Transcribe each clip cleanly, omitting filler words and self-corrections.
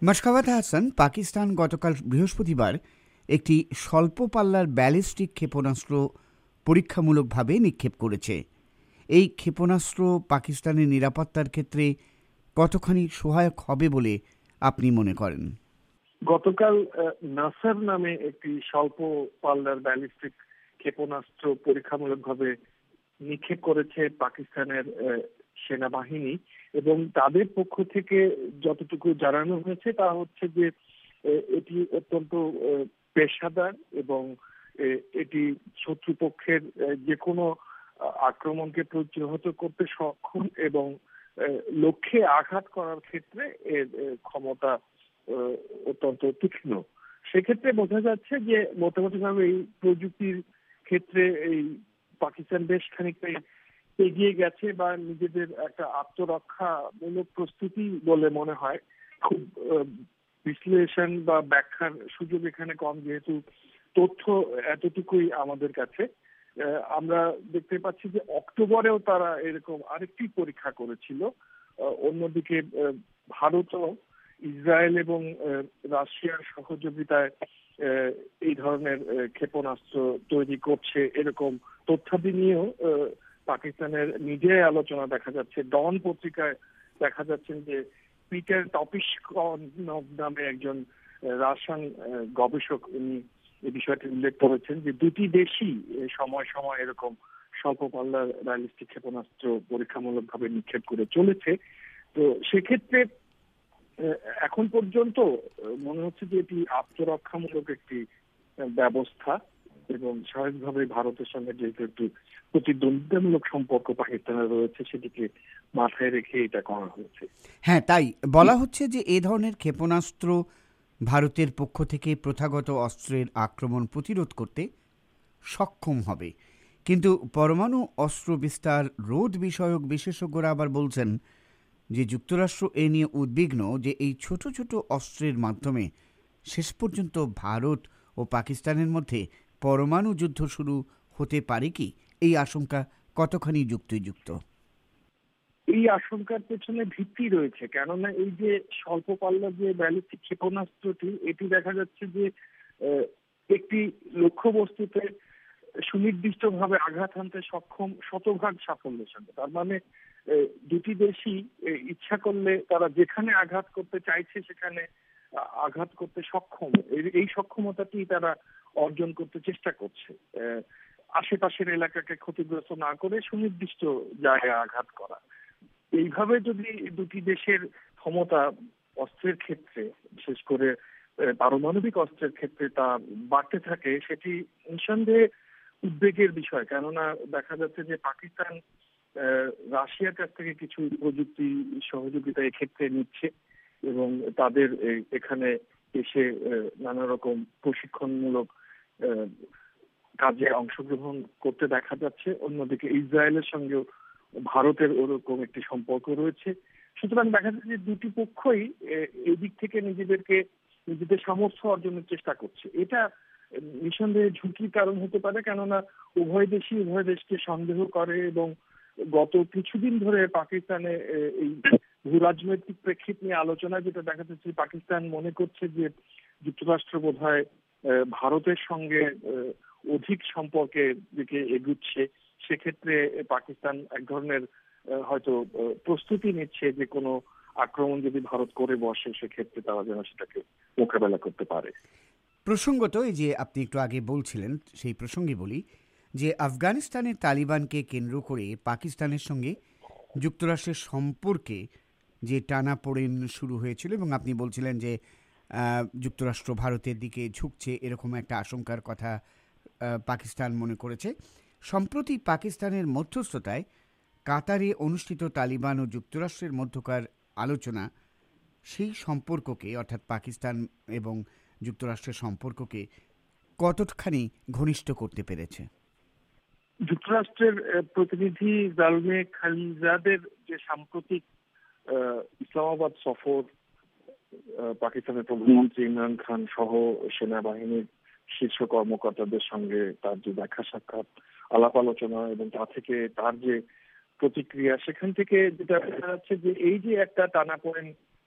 মাশকাওয়াত হাসান, পাকিস্তান গতকাল বৃহস্পতিবার একটি স্বল্প পাল্লার ব্যালিস্টিক ক্ষেপণাস্ত্র পরীক্ষামূলকভাবে নিক্ষেপ করেছে। এই ক্ষেপণাস্ত্র পাকিস্তানের নিরাপত্তার ক্ষেত্রে কতখানি সহায়ক হবে বলে আপনি মনে করেন? গতকাল নাসার নামে একটি স্বল্প পাল্লার ব্যালিস্টিক ক্ষেপণাস্ত্র পরীক্ষামূলকভাবে নিক্ষেপ করেছে পাকিস্তানের সেনাবাহিনী, এবং তাদের পক্ষ থেকে যতটুকু জানানো হয়েছে তা হচ্ছে যে এটি অত্যন্ত পেশাদার এবং এটি শত্রুপক্ষের যে কোনো আক্রমণকে প্রতিহত করতে সক্ষম এবং লক্ষ্যে আঘাত করার ক্ষেত্রে এর ক্ষমতা অত্যন্ত তীক্ষ্ণ। সেক্ষেত্রে বোঝা যাচ্ছে যে মোটামুটিভাবে এই প্রযুক্তির ক্ষেত্রে এই পাকিস্তান বেশ খানিকটা এগিয়ে গেছে বা নিজেদের একটা আত্মরক্ষামূলক প্রস্তুতি বলে মনে হয়। খুব বিশ্লেষণ বা ব্যাখ্যার সুযোগ এখানে কম, যেহেতু তথ্য এতটুকুই আমাদের কাছে। আমরা দেখতে পাচ্ছি যে অক্টোবরেও তারা এরকম আরেকটি পরীক্ষা করেছিল। অন্যদিকে ভারতও ইসরায়েল এবং রাশিয়ার সহযোগিতায় এই ধরনের ক্ষেপণাস্ত্র তৈরি করছে, এরকম তথ্যাদি নিয়েও পাকিস্তানের মিডিয়ায় আলোচনা দেখা যাচ্ছে। ডন পত্রিকায় দেখা যাচ্ছেন যে পিটার টপিশকনভ নামে একজন রাশিয়ান গবেষক, উনি এই বিষয়টি উল্লেখ করেছেন যে দুটি দেশই সময় সময় এরকম স্বল্প পাল্লার ব্যালিস্টিক ক্ষেপণাস্ত্র পরীক্ষামূলকভাবে নিক্ষেপ করে চলেছে। তো সেক্ষেত্রে এখন পর্যন্ত মনে হচ্ছে যে এটি আত্মরক্ষামূলক একটি ব্যবস্থা, এবং স্বাভাবিকভাবে ভারতের সঙ্গে যেহেতু একটু প্রতিদ্বন্দ্বিতামূলক সম্পর্ক পাকিস্তানের রয়েছে, সেটিকে মাথায় রেখে এটা করা হয়েছে। হ্যাঁ, তাই বলা হচ্ছে যে এ ধরনের ক্ষেপণাস্ত্র ভারতের পক্ষ থেকে প্রথাগত অস্ত্রের আক্রমণ প্রতিরোধ করতে সক্ষম হবে, কিন্তু পরমাণু অস্ত্র বিস্তার রোধ বিষয়ক বিশেষজ্ঞরা আবার বলছেন যে যুক্তরাষ্ট্র এ নিয়ে উদ্বিগ্ন যে এই ছোট ছোট অস্ত্রের মাধ্যমে শেষ পর্যন্ত ভারত ও পাকিস্তানের মধ্যে পরমাণু যুদ্ধ শুরু হতে পারে কি? এই আশঙ্কা কতখানি যুক্তিযুক্ত? এই আশঙ্কার পেছনে ভিত্তি রয়েছে, কেননা এই যে স্বল্প পাল্লার যে ব্যালিস্টিক ক্ষেপণাস্ত্রটি, এটি দেখা যাচ্ছে যে একটি লক্ষ্যবস্তুতে সুনির্দিষ্টভাবে আঘাত হানতে সক্ষম শতভাগ সাফল্যের সঙ্গে। তার মানে দুটি দেশই ইচ্ছা করলে তারা যেখানে আঘাত করতে চাইছে সেখানে আঘাত করতে সক্ষম। এই সক্ষমতাটি তারা অর্জন করতে চেষ্টা করছে, আশেপাশের এলাকাকে ক্ষতিগ্রস্ত না করে সুনির্দিষ্ট জায়গায় আঘাত করা। এইভাবে যদি দুটি দেশের ক্ষমতা অস্ত্রের ক্ষেত্রে, বিশেষ করে পারমাণবিক অস্ত্রের ক্ষেত্রে তা বাড়তে থাকে, সেটি নিঃসন্দেহে উদ্বেগের বিষয়। কেননা দেখা যাচ্ছে যে পাকিস্তান রাশিয়ার কাছ থেকে কিছু প্রযুক্তি সহযোগিতা এক্ষেত্রে নিচ্ছে, এবং তাদের এখানে এসে নানা রকম প্রশিক্ষণমূলক কাজে অংশগ্রহণ করতে দেখা যাচ্ছে। অন্যদিকে ইসরায়েলের সঙ্গেও ভারতের ওরকম একটি সম্পর্ক রয়েছে। সুতরাং দেখা যাচ্ছে যে দুটি পক্ষই এই দিক থেকে নিজেদের সামর্থ্য অর্জনের চেষ্টা করছে। এটা নিঃসন্দেহে ঝুঁকির কারণ হতে পারে, কেননা উভয় দেশকে সন্দেহ করে, এবং গত কিছুদিন ধরে পাকিস্তানে এই ভূ রাজনৈতিক প্রেক্ষিত নিয়ে আলোচনা যেটা দেখা যাচ্ছে, পাকিস্তান মনে করছে যে যুক্তরাষ্ট্র বোধহয় ভারতের সঙ্গে অধিক সম্পর্কের দিকে এগুচ্ছে। সেক্ষেত্রে পাকিস্তান এক ধরনের হয়তো প্রস্তুতি নিচ্ছে যে কোনো আক্রমণ যদি ভারত করে বসে, সেক্ষেত্রে তারা যেন সেটাকে মোকাবেলা করতে পারে। প্রসঙ্গত, এই যে আপনি একটু আগে বলছিলেন, সেই প্রসঙ্গে বলি যে আফগানিস্তানের তালিবানকে কেন্দ্র করে পাকিস্তানের সঙ্গে যুক্তরাষ্ট্রের সম্পর্কে যে টানাপোড়েন শুরু হয়েছিল, এবং আপনি বলছিলেন যে যুক্তরাষ্ট্র ভারতের দিকে ঝুঁকছে, এরকম একটা আশঙ্কার কথা পাকিস্তান মনে করেছে। সম্প্রতি পাকিস্তানের মধ্যস্থতায় কাতারে অনুষ্ঠিত তালিবান ও যুক্তরাষ্ট্রের মধ্যকার আলোচনা সেই সম্পর্ককে, অর্থাৎ পাকিস্তান এবং যুক্তরাষ্ট্রের সম্পর্ককে কতখানি ঘনিষ্ঠ করতে পেরেছে? যুক্তরাষ্ট্রের প্রতিনিধি জালমে খালিজাদের যে সাম্প্রতিক ইসলামাবাদ সফর, পাকিস্তানের প্রধানমন্ত্রী ইমরান খান সহ সেনাবাহিনীর শীর্ষ কর্মকর্তাদের সঙ্গে তার যে দেখা সাক্ষাৎ, আলাপ আলোচনা, এবং তা থেকে তার যে প্রতিক্রিয়া, সেখান থেকে যেটা দেখা যাচ্ছে যে এই যে একটা টানাপোড়েন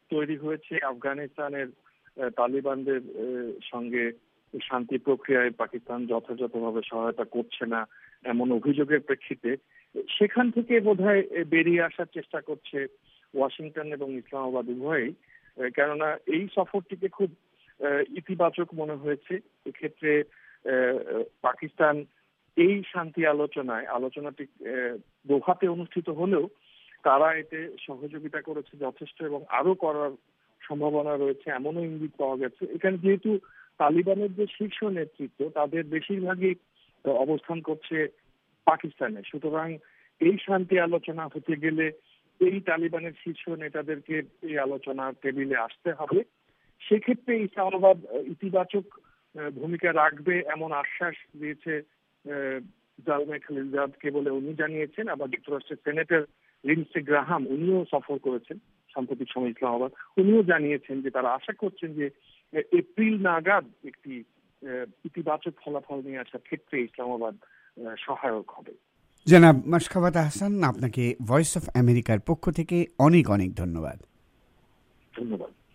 তৈরি হয়েছে আফগানিস্তানের তালিবানদের সঙ্গে শান্তি প্রক্রিয়ায় পাকিস্তান যথাযথভাবে সহায়তা করছে না এমন অভিযোগের প্রেক্ষিতে সেখান থেকে বোধহয় বেরিয়ে আসার চেষ্টা করছে ওয়াশিংটন এবং ইসলামাবাদ উভয়ই। কেননা এই সফরটিকে খুব ইতিবাচক মনে হয়েছে। এক্ষেত্রে পাকিস্তান এই শান্তি আলোচনাটি দোহাতে অনুষ্ঠিত হলেও তারা এতে সহযোগিতা করেছে যথেষ্ট এবং আরো করার সম্ভাবনা রয়েছে এমনও ইঙ্গিত পাওয়া গেছে। এখানে যেহেতু তালিবানের যে শীর্ষ নেতৃত্ব তাদের বেশিরভাগই অবস্থান করছে পাকিস্তানে, সুতরাং এই শান্তি আলোচনা হতে গেলে এই তালিবানের শীর্ষ নেতাদেরকে এই আলোচনার টেবিলে আসতে হবে। সেক্ষেত্রে ইসলামাবাদ ইতিবাচক ভূমিকা রাখবে এমন আশ্বাস দিয়েছে জালমে খালিলজাদকে বলে উনি জানিয়েছেন। আবার যুক্তরাষ্ট্রের সেনেটর লিন্ডসে গ্রাহাম উনিও সফর করেছেন সাম্প্রতিক সময় ইসলামাবাদ, উনিও জানিয়েছেন যে তারা আশা করছেন যে এপ্রিল নাগাদ একটি ইতিবাচক ফলাফল নিয়ে আসার ক্ষেত্রে ইসলামাবাদ সহায়ক হবে। জনাব মাশখাবাত আহসান, আপনাকে ভয়েস অফ আমেরিকার পক্ষ থেকে অনেক অনেক ধন্যবাদ। ধন্যবাদ।